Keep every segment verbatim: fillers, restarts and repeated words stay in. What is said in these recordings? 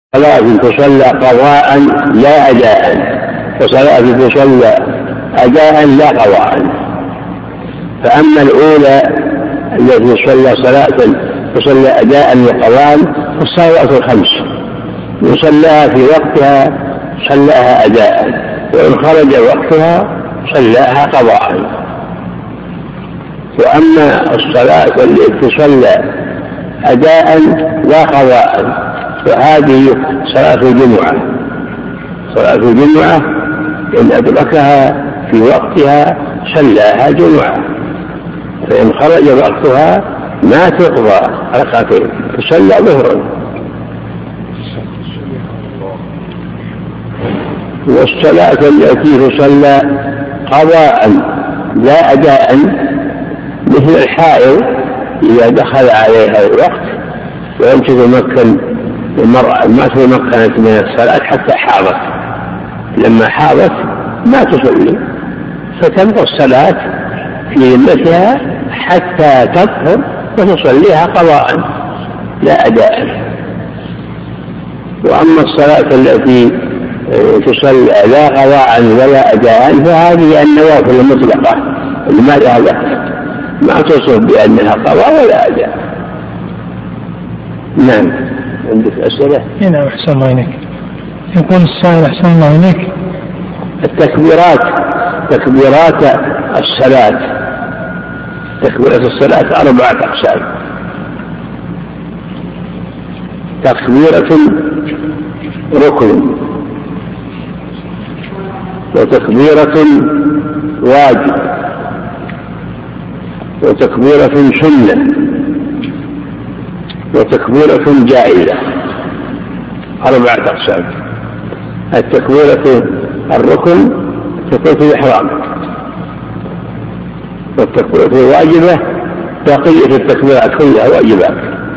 صلاة تصلى قضاء لا أداء، وصلاة تصلى أداء لا قضاء. فأما الأولى التي تصلى صلاة تصلى أداء وقضاء فالصلوات الخمس يصلىها في وقتها صلاها أداء، وإن خرج وقتها صلاها قضاء. وأما الصلاة التي تصلى أداء لا قضاء فهذه صلاة الجمعة. صلاة الجمعة إن أدركها في وقتها صلاها جمعة، فإن خرج وقتها ما تقضى ركعتين تصلى ظهرا. والصلاة التي تصلى قضاء لا أداء مثل الحائض إذا دخل عليها الوقت ولم تتمكن المرأة ما تمكنت من الصلاة حتى حاضت، لما حاضت ما تصلي فتبقى الصلاة في ذمتها حتى تطهر وتصليها قضاء لا أداء. وأما الصلاة التي تصلى لا قضاء ولا أداء فهذه النوافل المطلقة ما لها وقت، ما تصف بأنها قضاء ولا أداء. نعم. عندك أسئلة؟ نعم أحسن الله إليك. يقول السائل أحسن الله إليك التكبيرات تكبيرات الصلاة تكبيرات الصلاة أربعة أقسام: تكبيرة ركن، وتكبيرة واجب، وتكبيرة سنة، وتكبيرة جائزة. أربعة أقسام. التكبيرة الركن تكبيرة الإحرام، والتكبيرة الواجبة بقية التكبيرات كلها واجبات،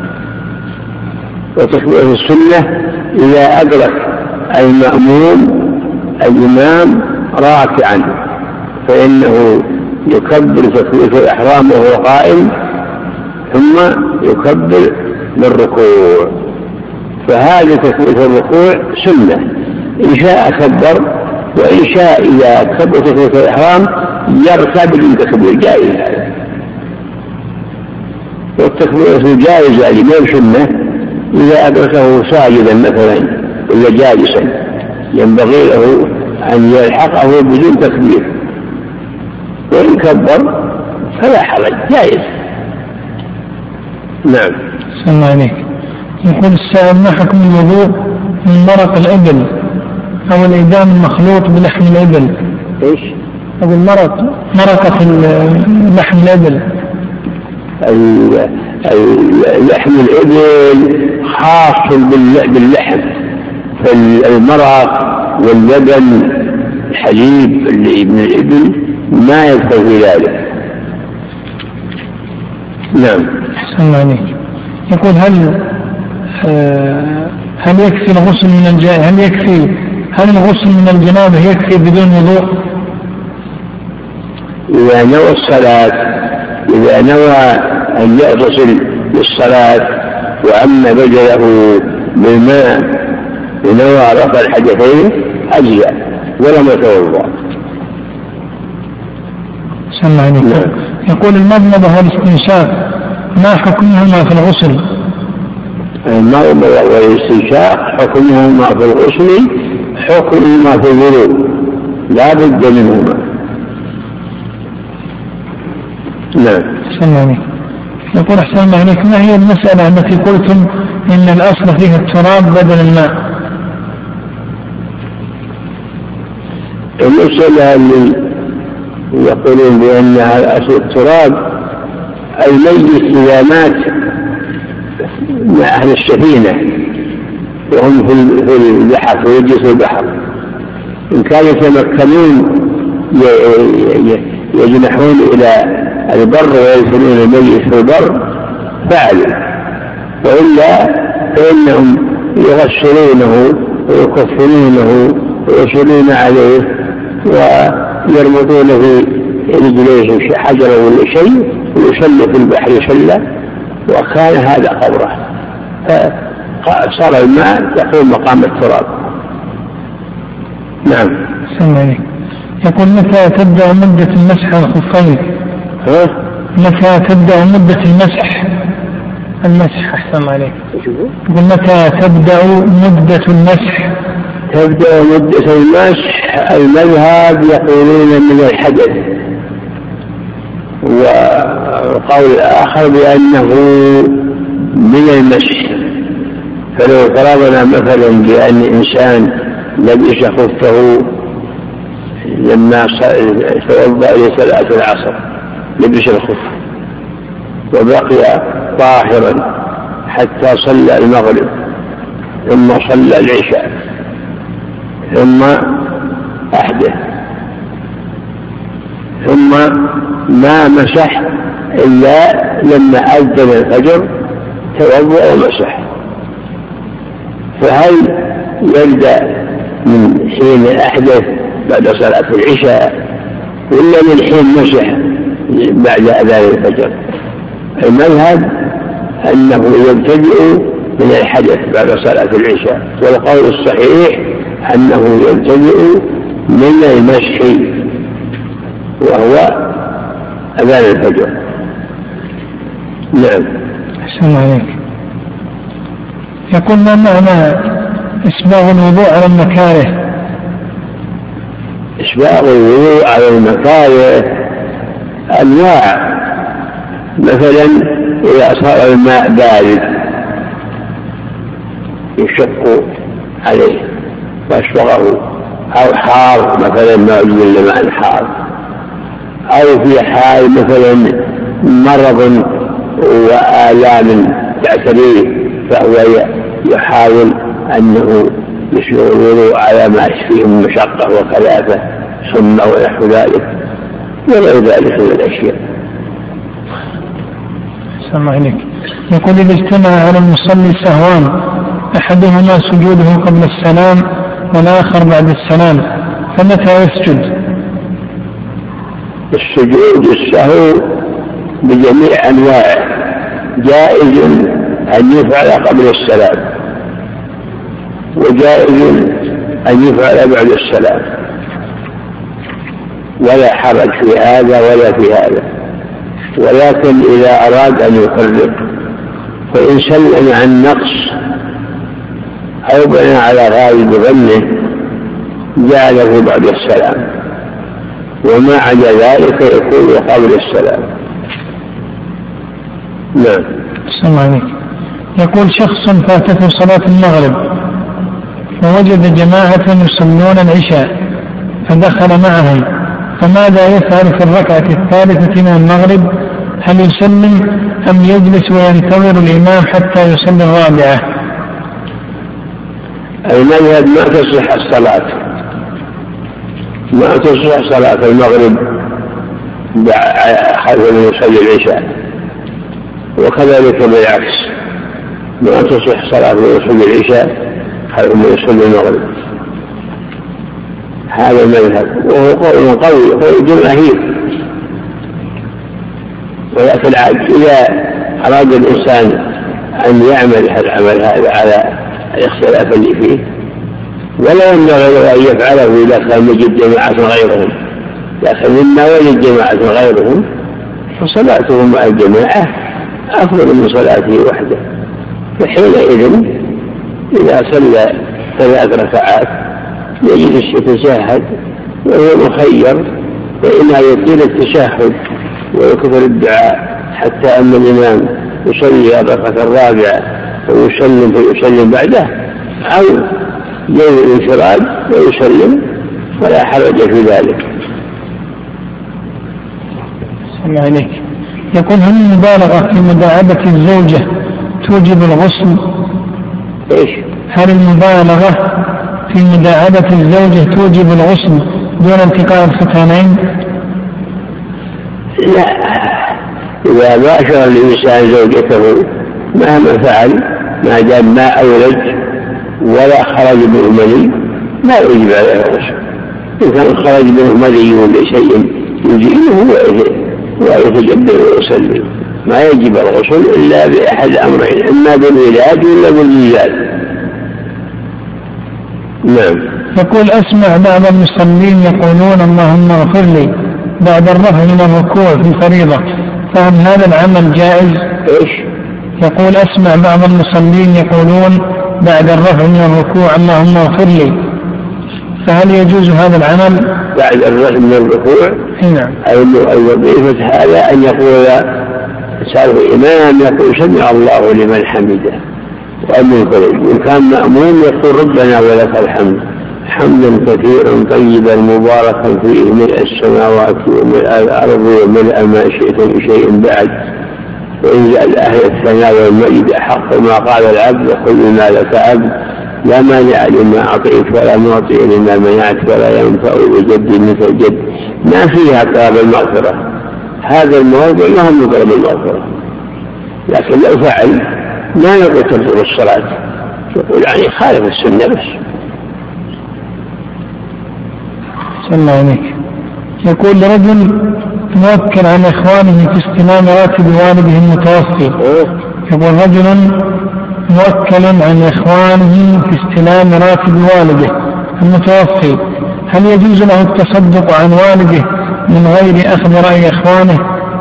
وتكبيرة السنة إذا أدرك المأموم الإمام راكعا فإنه يكبر تكبيرة الإحرام وهو قائم ثم يكبر للركوع، فهذه تكبيرة الركوع سنة، إن شاء كبر، وإن شاء إذا كبر تكبيرة الإحرام يرتب للتكبير جائز. والتكبيرة الجائزة لمن سنة إذا أدركه ساجدا مثلا ولا جالسا ينبغي له أن يلحقه بدون تكبير، وإن كبر فلا حرج جائز. نعم. السلام عليك. يقول السائل ما حكم الوضوء من مرق الإبل أو الإدام المخلوط بلحم الإبل؟ إيش؟ أو المرق مرقة لحم الإبل. لحم الإبل خاص باللحم، فالمرق واللبن الحليب اللي من الإبل ما يدخل في ذلك. نعم. أحسن عليك. يقول هل آه هل يكفي الغسل من الجنابة؟ هل يكفي هل الغسل من الجنابة يكفي بدون وضوء؟ إذا نوى الصلاة إذا نوى أن يغتسل للصلاة وأما بدله بالماء ونوى رفع الحدثين أجزاء ولم يتوضأ. سمع عليك. يقول المضمضة والاستنشاق ما حكمهما في الغسل؟ المضمضة والاستنشاق حكمهما في الغسل حكمهما في الوضوء لا بد منهما. نعم. سمع عليك. يقول أحسن الله عليك ما هي المسألة التي قلتم إن الأصل فيها التراب بدل الماء؟ المسألة اللي يقولون بأنها الأصل التراب الميت إذا مات مع أهل السفينة وهم في البحر في وجه البحر إن كانوا يتمكنون يجنحون إلى البر ويدفنون الميت في البر فعلوا، وإلا فإنهم يغسلونه ويكفنونه ويصلون عليه ويرمضون في رجليه حجر ولا شيء ويصلي في البحر صلى وكان هذا قبره. صار الماء يقوم مقام التراب. نعم. سمعني. يقول متى تبدأ مدة المسح على الخفين؟ ها؟ متى تبدأ مدة المسح؟ المسح أحسن عليك. يقول متى تبدأ مدة المسح؟ تبدأ مدة المسح المذهب يقولون من الحدث، وقول الآخر بأنه من المسح. فلو فرضنا مثلا بأن إنسان لبس خفه لما توضأ لصلاة العصر، لبس الخف وبقي طاهرا حتى صلى المغرب ثم صلى العشاء ثم أحدث ثم ما مسح إلا لما أذن الفجر توضأ ومسح، فهل يبدأ من حين أحدث بعد صلاة العشاء ولا من حين مسح بعد أذان الفجر؟ المذهب أنه يبتدئ من الحدث بعد صلاة العشاء، والقول الصحيح أنه يبتدئ من المسح وهو أذان الفجر. نعم. أحسن عليك. يقول ما معنى إسباغ الوضوء على المكاره؟ إسباغ الوضوء على المكاره أنواع، مثلا إذا صار الماء بارد يشق عليه فأسبغه، أو حار مثلا ما أجل لماء حار، أو في حال مثلا مرض وآلام تعتريه فهو يحاول أنه يسبغ الوضوء على ما يشفيه من مشقة وكلافة ثم ونحو ذلك وغير ذلك من الأشياء. سمع عليك. يقول إذا اجتمع على المصلي سهوان أحدهما سجوده قبل السلام والآخر بعد السلام فمتى يسجد؟ السجود السهو بجميع أنواعه جائز أن يفعل قبل السلام وجائز أن يفعل بعد السلام، ولا حرج في هذا ولا في هذا، ولكن إذا أراد أن يفرق فإن سلم عن نقص أو بنى على غالب ظنه جعله بعد السلام، وما عدا ذلك يكون قبل السلام. نعم. السلام عليكم. يقول شخص فاتته صلاة المغرب ووجد جماعة يصلون العشاء فدخل معهم، فماذا يفعل في الركعة الثالثة من المغرب؟ هل يسلم أم يجلس وينتظر الإمام حتى يصلي الرابعة؟ المذهب ما تصح الصلاة، ما تصح صلاة المغرب خلف من يصلي العشاء، وكذلك بالعكس ما تصح صلاة من يصلي العشاء خلف من يصلي المغرب. هذا المذهب وهو قول قوي قول جماهير، ولكن إذا أراد الإنسان أن يعمل هذا العمل هذا على الاختلاف اللي فيه ولا ينبغي أن يفعله إذا كان يجد جماعة غيرهم، لكن مما وجد جماعة غيرهم فصلاته مع الجماعة أفضل من صلاته وحده. فحينئذ إذا صلى ثلاث ركعات يجلس يتشهد وهو مخير فإنها يطيل التشهد ويكثر الدعاء حتى أن الإمام يصلي الركعة الرابعة ويسلم فيسلم بعده، أو يوم الانفراد ويسلم ولا حرج في ذلك. السلام عليك. يقول هل المبالغة في مداعبة الزوجة توجب الغسل؟ إيش؟ هل المبالغة في مداعبة الزوجة توجب الغسل دون التقاء الختانين؟ لا، إذا باشر الإنسان زوجته مهما فعل ما دام ما أولد ولا خرج منه مني لا يجب عليه الغسل. إن كان خرج منه مني ولا شيء يجيبه ويتجبر ويصلي. ما يجب الغسل إلا بأحد أمرين، إما بالولاد ولا بالإنزال. نعم. يقول أسمع بعض المصلين يقولون اللهم اغفر لي بعد الرفع من الركوع في الفريضة، فهل هذا العمل جائز؟ إيش؟ يقول أسمع بعض المصلين يقولون بعد الرفع من الركوع اللهم اغفر لي، فهل يجوز هذا العمل بعد الرفع من الركوع؟ نعم. أي وظيفة هذا أن يقول سأل الإمام يقول سمع الله لمن حمده وأن يقول، وإن كان مأموم يقول ربنا ولك الحمد حمدا كثيرا طيبا مباركا فيه ملء السماوات وملء الأرض وملء ما شئت من شيء بعد، وإن جعل أهل الثناء والمجد أحق ما قال العبد وكلنا لك عبد لا مانع لما أعطيت ولا معطي لما منعت ولا ينفع بجد مثل الجد. ما فيها طلب المغفرة، هذا الموضوع ما هم طلب المغفرة، لكن لو فعل ما نقول تبطل الصلاة، يقول يعني خالف السنة بس. صلى الله عليك. يقول رجل موكل عن إخوانه في استلام راتب والده المتوفي، يقول رجل موكل عن إخوانه في استلام راتب والده المتوفي، هل يجوز له التصدق عن والده من غير أخذ رأي إخوانه؟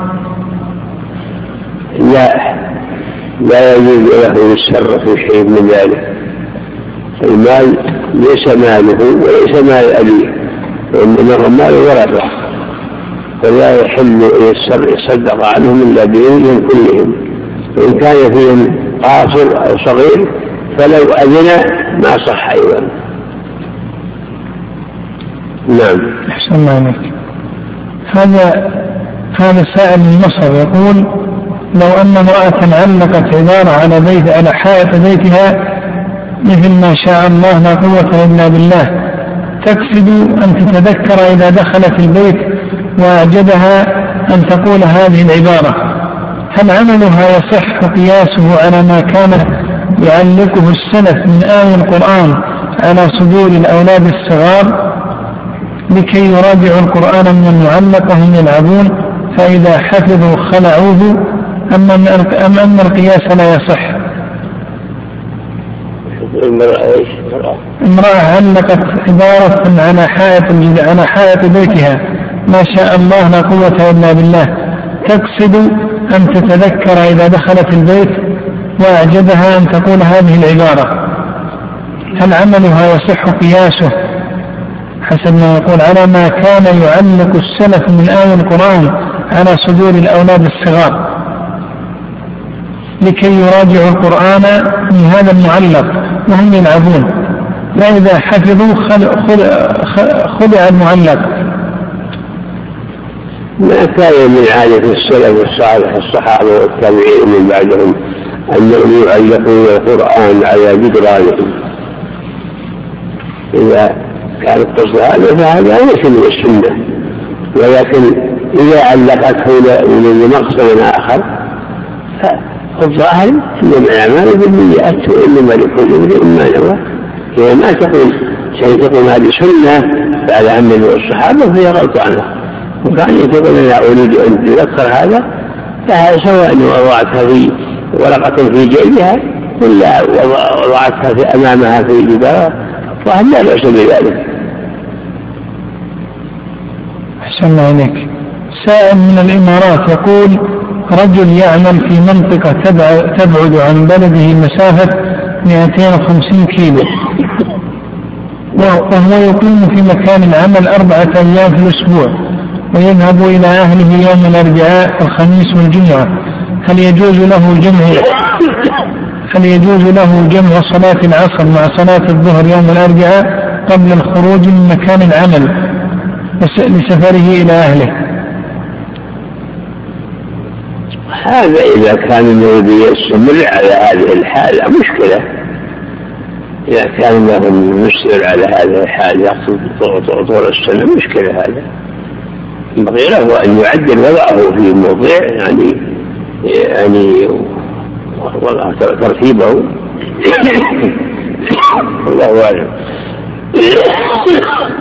لا، لا يجوز له السر في شيء من ذلك. المال ليس ماله وليس مال أبيه، وإنما المال ورثة، فلا يحل يصدق عنهم إلا بإذنهم كلهم، وإن كان فيهم قاصر أو صغير فلو أذن ما صح أيضا. نعم. أحسن الله عليك. هذا هذا سائل من مصر يقول لو أن امرأة علقت عبارة على بيت على حائط بيتها مثل ما شاء الله لا قوة إلا بالله، تقصد أن تتذكر إذا دخلت البيت وأعجبها أن تقول هذه العبارة، هل عملها يصح قياسه على ما كان يعلقه السلف من آية القرآن على صدور الأولاد الصغار لكي يراجعوا القرآن من المعلق وهم يلعبون فإذا حفظوا خلعوه، أم أن القياس لا يصح؟ امرأة علقت عبارة على حائط على حائط بيتها ما شاء الله لا قوة إلا بالله، تقصد أن تتذكر إذا دخلت البيت وأعجبها أن تقول هذه العبارة، هل عملها يصح قياسه حسب ما يقول على ما كان يعلق السلف من آية القرآن على صدور الأولاد الصغار لكي يراجعوا القرآن من هذا المعلق وهم يلعبون، فإذا حفظوا خلع المعلق؟ ما كان من عادة السلف الصالح الصحابة والتابعين من بعدهم أنهم يعلقون القرآن على جدرانهم، إذا كان القصد هذا فهذا ليس من السنة، ولكن إذا علقته لمقصد آخر فالظاهر إنما الأعمال بالنيات وإنما لكل امرئ ما نوى، إذا ما تقول شيء تقول هذه سنة بعد عمل الصحابة فهي غلط عنها، وكان يقول أنا أريد أن تذكر هذا، فهذا سواء وضعتها في ورقة في جيبها ولا وضعتها في أمامها في جدار فهل لا بأس بذلك. أحسن الله عليك. سائل من الإمارات يقول رجل يعمل في منطقة تبعد عن بلده مسافة مئتين وخمسين كيلو، وهو يقيم في مكان العمل أربعة أيام في الأسبوع ويذهب إلى أهله يوم الأربعاء والخميس والجمعة، هل يجوز له جمع هل يجوز له جمع صلاة العصر مع صلاة الظهر يوم الأربعاء قبل الخروج من مكان العمل لسفره إلى أهله؟ هذا إذا كان النبي يستمر على هذه الحالة مشكلة، إذا كان له مستمر على هذه الحالة يقصد طول السنة مشكلة، هذا ينبغي له أن يعدل وضعه في موضع يعني يعني وضع ترتيبه الله أعلم.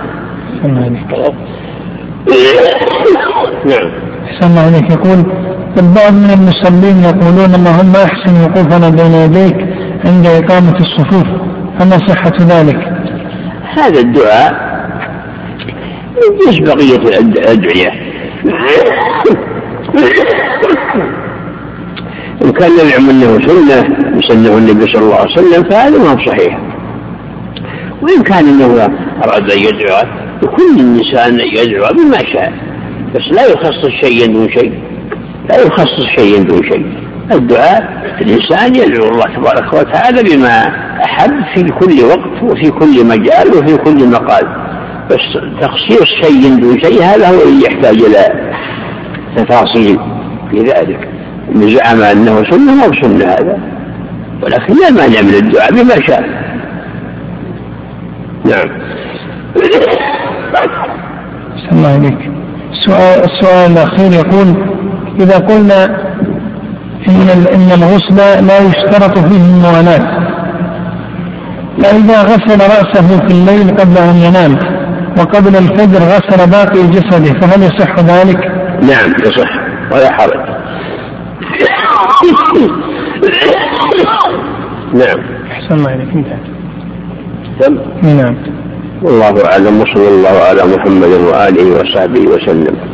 نعم. أحسن الله عليك. يقول البعض من المصلين يقولون اللهم أحسن وقوفنا بين يديك عند إقامة الصفوف، فما صحة ذلك؟ هذا الدعاء مش بقية الأدعية، إن كان يزعم أنه سنة يسنه النبي صلى الله عليه وسلم فهذا ما هو صحيح، وإن كان أنه أراد أن يدعو وكل النساء يدعو بما شاء، بس لا يخصص شيئا دون شيء، لا يخصص شيئا دون شيء. الدعاء الإنسان يدعو الله تبارك وتعالى بما أحب في كل وقت وفي كل مجال وفي كل مقال، بس تخصيص شيء دون شيء هذا هو اللي يحتاج إلى تفاصيل في ذلك. زعم أنه سنة أو سنة هذا، ولكن لا مانع من الدعاء بما شاء. نعم. الله عليك. السؤال, السؤال الأخير يقول: إذا قلنا إن إن الغسل لا يشترط فيه الموالاة، فإذا غسل رأسه في الليل قبل أن ينام وقبل الفجر غسل باقي جسده فهل يصح ذلك؟ نعم يصح ولا حرج. نعم. أحسن الله إليك. انتهى. تم. نعم. والله أعلم، وصلى الله على محمد وآله وصحبه وسلم.